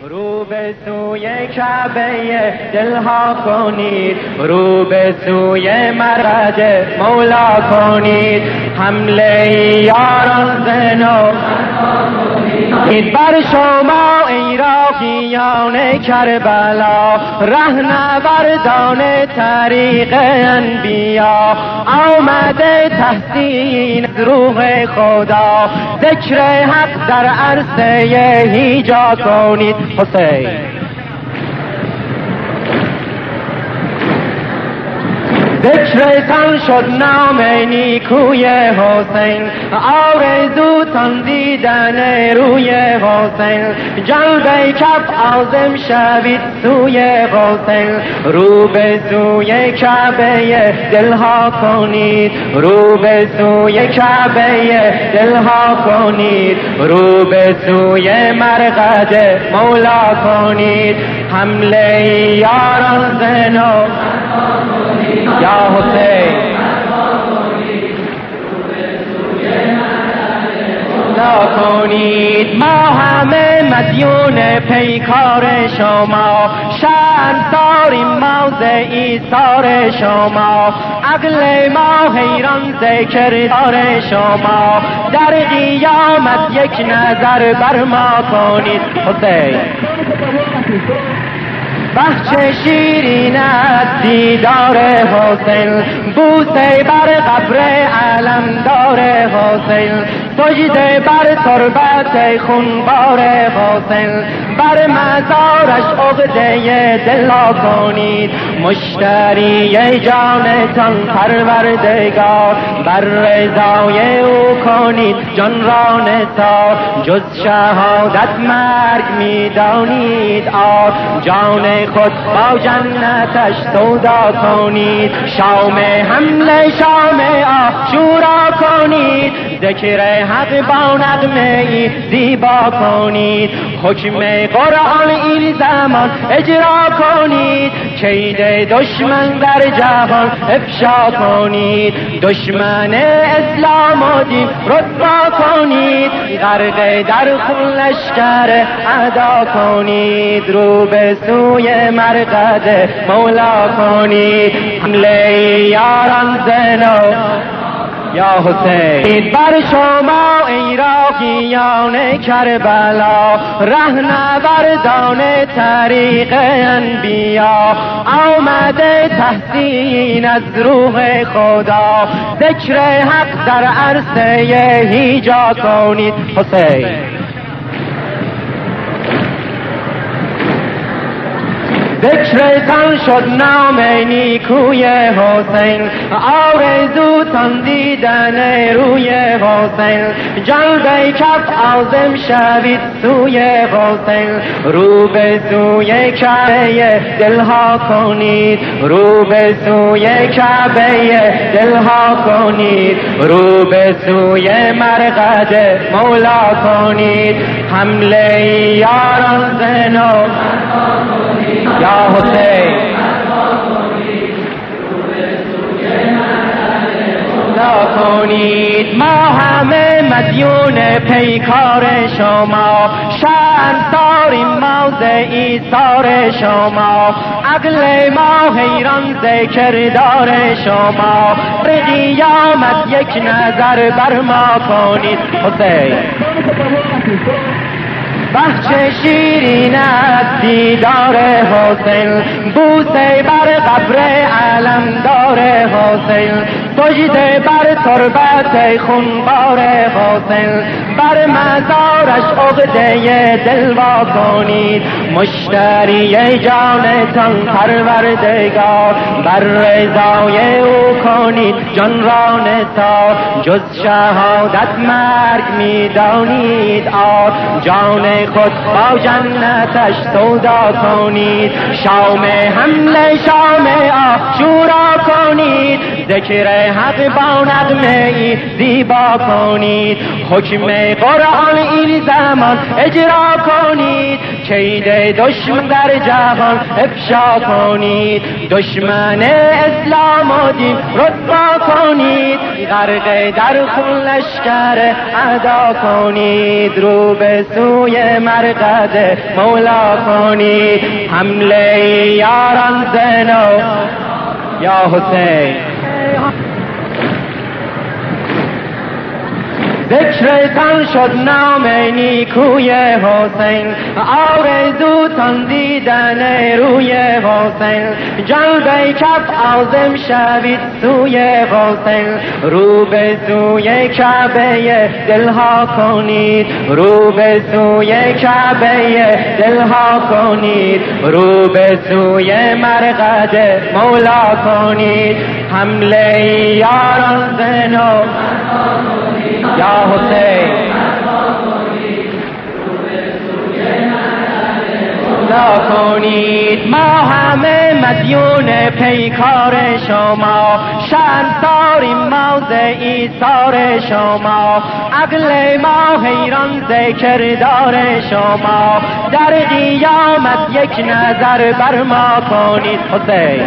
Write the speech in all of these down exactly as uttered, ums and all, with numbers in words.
رو به سوی کعبه دلها کنید، رو به سوی مرقد مولا کنید. حمله یاران زنو اید بر شما ای راهیان کربلا، رهنوردان طریق انبیا. آمده تحسین روح خدا، ذکر حق در عرصه هیجا کنید. حسین ذکرتان شد نام نیکوی حسین، آرزوتان دیدن روی حسین. جلوه کف عازم شوید سوی حسین، رو به سوی کعبه دلها کنید، رو به سوی کعبه دلها کنید، رو به سوی مرقد مولا کنید. حمله یاران زنو یا حسین لا کنید. ما همه مدیون پیکار شما، شأن داریم ما ز ایثار شما. عقل ما حیران ذکردار شما، در قیامت یک نظر بر ما کنید. حسین بخش شیرین از دیدار حسین، بوسه بر قبر علمدار حسین. سجده بر تربت خونبار حسین، بر مزارش عقده دلا کنید. مشتری جانتان پروردگار، بر رضای او کنید جان را نثار. جز شهادت مرگ میدانید آر، جان خود با جنتش سودا کنید. شام حمله شام عاشورا کنید، ذکر حق با نغمه ای زیبا کنید. حکم قرآن این زمان اجرا کنید، کید دشمن در جهان افشا کنید. دشمن اسلام و دین رسوا کنید، غرق در خون لشکر اعدا کنید. رو به سوی مرقد مولا کنید. حمله یاران زنو یا حسین بر شما ای راهیان کربلا، رهنوردان طریق انبیا. آمده تحسین از روح خدا، ذکر حق در عرصه هیجا کنید. حسین ذکرتان شد نام نیکوی حسین، آرزوتان دیدن روی حسین. جلوه کف عازم شوید سوی حسین، رو به سوی کعبه دلها کنید، رو به سوی کعبه دلها کنید، رو به سوی مرقد مولا کنید. حمله یاران زنو یا حسین لا کنید. ما همه مدیون پیکار شما، شأن داریم ما ز ایثار شما. عقل ما حیران ذکردار شما، به قیامت یک نظر بر ما کنید. حسین بخش شیرین از دیدار حسین، بوسه بر قبر علمدار حسین. سجده بر تربت خونبار حسین، بر مزارش عقده دلوا کنید. مشتری جانتان پروردگار، بر رضای او کنید جان را نثار. جز شهادت مرگ میدانید آر، جان خود با جنتش سودا کنید. شام حمله شام عاشورا کنید، ذکر حق با نغمه ای زیبا کنید، حکم قرآن این زمان اجرا کنید، کید دشمن در جهان افشا کنید، دشمن اسلام و دین رسوا کنید، غرق در خون لشکر اعدا کنید، رو به سوی مرقد مولا کنید، حمله یاران زنو یا حسین. ذکرتان شد نام نیکوی حسین، آرزوتان دیدن روی حسین، جلوه کف عازم شوید سوی حسین، رو به سوی کعبه دلها کنید، رو به سوی کعبه دلها کنید، رو به سوی مرقد مولا کنید، حمله یاران زنو یا حسین لا کنید. ما همه مدیون پیکار شما، شرمساریم ما ز ایثار شما، عقل ما حیران ز کردار شما، در قیامت یک نظر بر ما کنید. حسین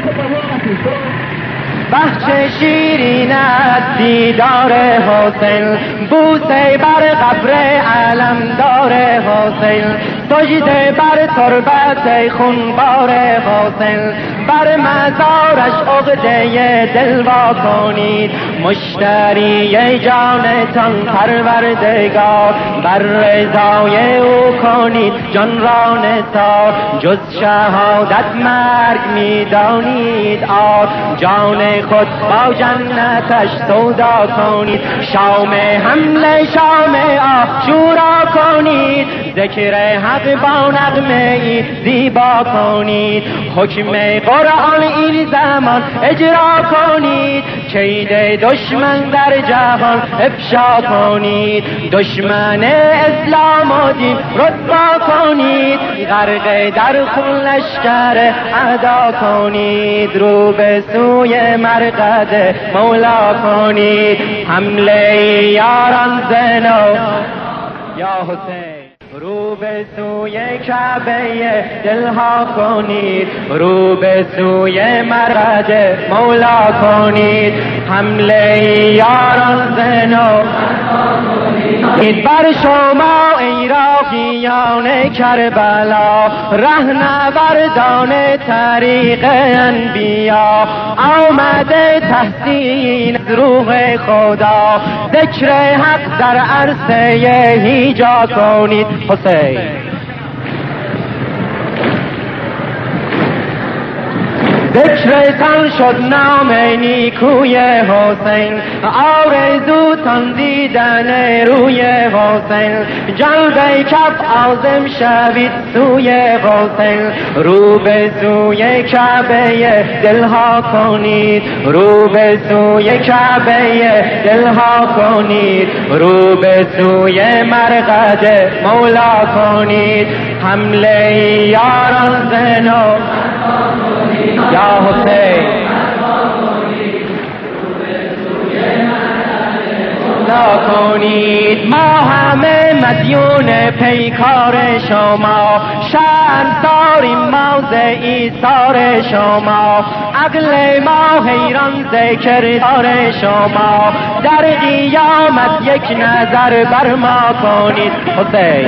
بخش شیرینت دیدار حسین، بوسه بر قبر علمدار حسین، سجده بر تربت خونبار حسین، بر مزارش عقده دل وا کنید، مشتری جانتان پروردگار، بر رضای او کنید جان را نثار، جز شهادت مرگ میدانید آر، جان خود با جنتش سودا کنید، شام حمله شام عاشورا کنید، ذکر حق با نغمه ای زیبا کنید، حکم قرآن این زمان اجرا کنید، کید دشمن در جهان افشا کنید، دشمن اسلام و دین رسوا کنید، غرق در خون لشکر اعدا کنید، رو به سوی مرقد مولا کنید، حمله یاران زنو یا حسین، رو به سوی کعبه دلها کنید، رو به سوی مرقد مولا کنید، حمله یاران زنو اید بر شما ای راهیان کربلا، رهنوردان طریق انبیا، آمده تحسین از روح خدا، ذکر حق در عرصه هیجا کنید. حسین ذکرتان شد نام نیکوی حسین، آرزوتان دیدن روی حسین، جلوه کف عازم شوید سوی حسین، رو به سوی کعبه دلها کنید، رو به سوی کعبه دلها کنید، رو به سوی مرقد مولا کنید، حمله یاران زنو یا حسین لا کنید. ما همه مدیون پیکار شما، شرمساریم ما ز ایثار شما، عقل ما حیران ز کردار شما، در قیامت یک نظر بر ما کنید. حسین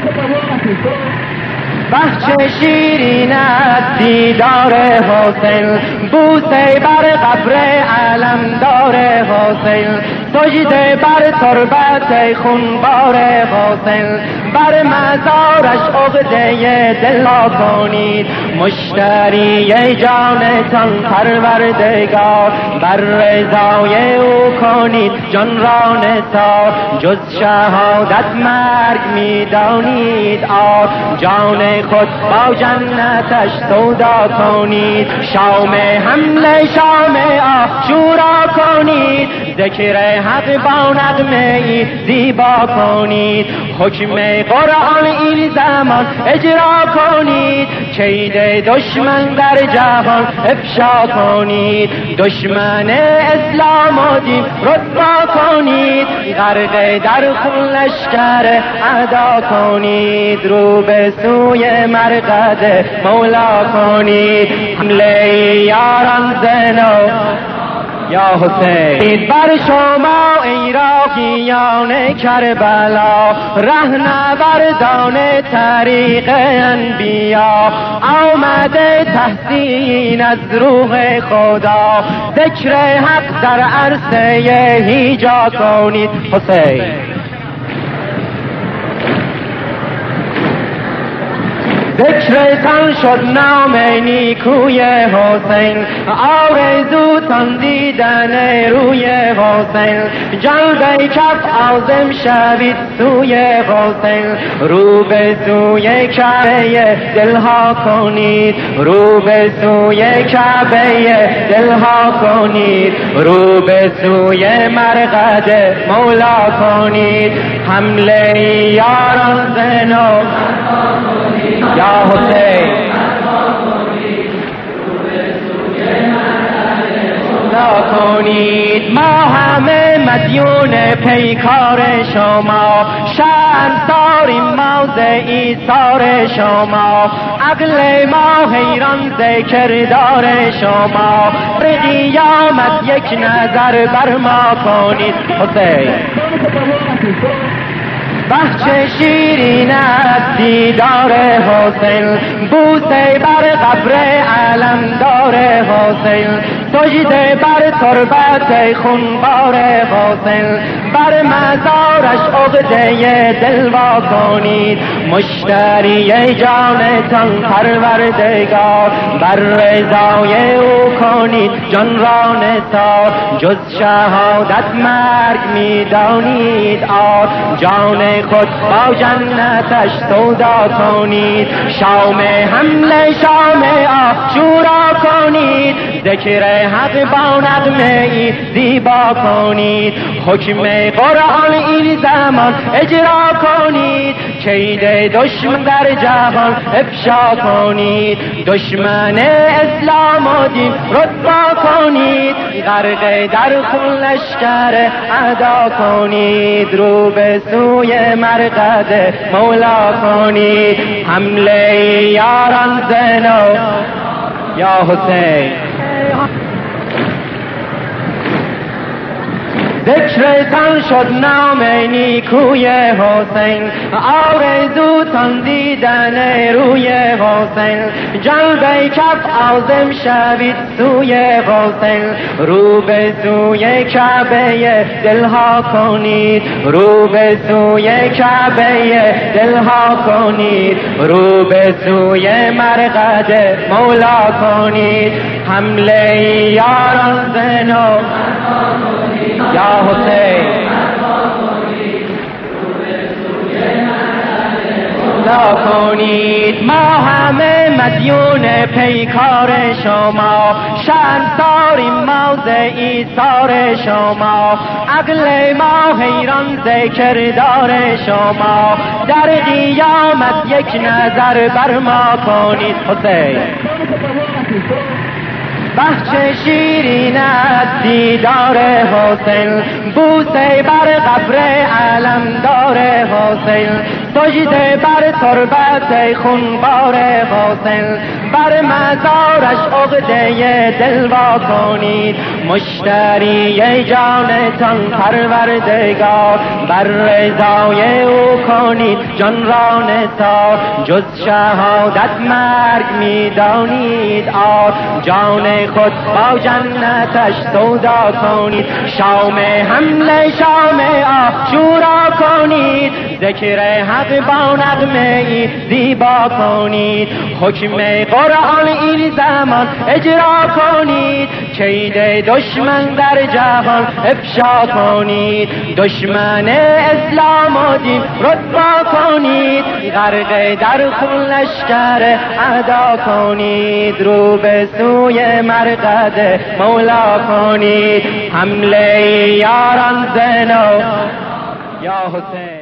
بخش شیرینت دیدار حسین، بوسه بر قبر علمدار حسین، سجده بر تربت خونبار حسین، بر مزارش عقده دل وا کنید، مشتری جانتان پروردگار، بر رضای او کنید جان را نثار، جز شهادت مرگ میدانید آر، جان خود با جنتش سودا کنید، شام حمله شام عاشورا کنید، ذکر حق با نغمه ای زیبا کنید، حکم قرآن این زمان اجرا کنید، کید دشمن در جهان افشا کنید، دشمن اسلام و دین رسوا کنید، غرق در خون لشکر اعدا کنید، رو به سوی مرقد مولا کنید، حمله یاران زنو یا حسین بر شما عراقیان کربلا، رهنوردان طریق انبیا، آمده تحسین از روح خدا، ذکر حق در عرصه هیجا کنید. حسین ذکرتان شد نام نیکوی حسین، آرزوتان دیدن روی حسین، جلوه کف عازم شوید سوی حسین، رو به سوی کعبه دلها کنید، رو به سوی کعبه دلها کنید، رو به سوی مرقد مولا کنید، حمله یاران زنو یا حسین لا کنید، ما همه مدیون پیکار شما، شرمساریم ما ز ایثار شما، عقل ما حیران ز کردار شما، به قیامت یک نظر بر ما کنید. حسین بخش شیرین از دیدار حسین، بوسه بر قبر علمدار حسین، سجده بر تربت خونبار حسین، بر مزارش عقده دل وا کنید، مشتری جانتان پروردگار، بر رضای او کنید جان را نثار، جز شهادت مرگ میدانید آر، جان خود با جنتش سودا کنید، شام حمله شام عاشورا کنید، ذکر حق با نغمه ای زیبا کنید، حکم قرآن این زمان اجرا کنید، کید دشمن در جهان افشا کنید، دشمن اسلام و دین رسوا کنید، غرق در خون لشکر اعدا کنید، رو به سوی مرقد مولا کنید، حمله یاران زنو یا حسین ذکرتان شد نام نیکوی حسین، آرزوتان دیدن روی حسین، جلوه کف عازم شوید سوی حسین، رو به سوی کعبه دلها کنید، رو به سوی کعبه دلها کنید، رو به سوی مرقد مولا کنید، حمله یاران زنو یا حسین لا کنید، ما همه مدیون پیکار شما، شرمساریم ما ز ایثار شما، عقل ما حیران ز کردار شما، در قیامت یک نظر بر ما کنید. حسین بخش شیرین از دیدار حسین، بوسه بر قبر علمدار حسین، سجده بر تربت خونبار حسین، بر مزارش عقده دل وا کنید، مشتری جانتان پروردگار، بر رضای او کنید جان را نثار، جز شهادت مرگ میدانید آر، جان خود با جنتش سودا کنید، شام حمله شام عاشورا کنید، ذکر حق با نغمه ای زیبا کنید، حکم قرآن این زمان اجرا کنید، کید دشمن در جهان افشا کنید، دشمن اسلام و دین رسوا کنید، غرق در خون لشکر اعدا کنید، رو به سوی مرقد مولا کنید، حمله یاران زنو یا حسین.